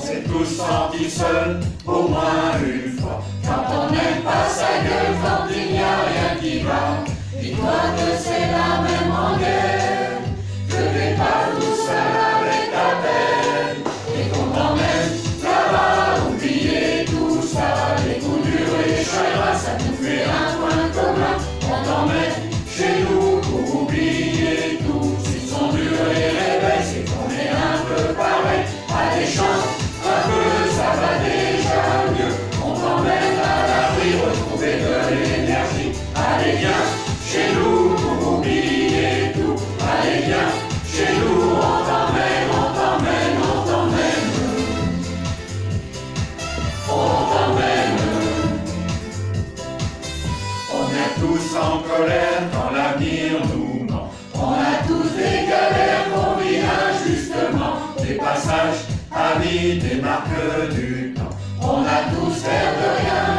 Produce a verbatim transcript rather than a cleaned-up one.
s'est tous sentis seuls, au moins une fois. Quand on n'aime pas sa gueule, quand il n'y a rien qui va, dis-toi que c'est la même rengaine, que t'es pas tout seul avec ta peine, et qu'on t'emmène là-bas, oublier tout ça, les coups durs et les chagrins, ça nous fait un point commun. On t'emmène chez nous pour oublier tout, s'ils sont durs et réveils, c'est qu'on est un peu pareil. Allez, chante un peu, ça va déjà mieux. On t'emmène à l'abri, retrouver de l'énergie. Allez, viens chez nous pour oublier tout. Allez, viens chez nous, on t'emmène, on t'emmène, on t'emmène. On t'emmène. On est tous en colère quand l'avenir nous ment. On a tous des galères qu'on vit injustement, des passages à vide, des marques du temps. On a tous l'air de rien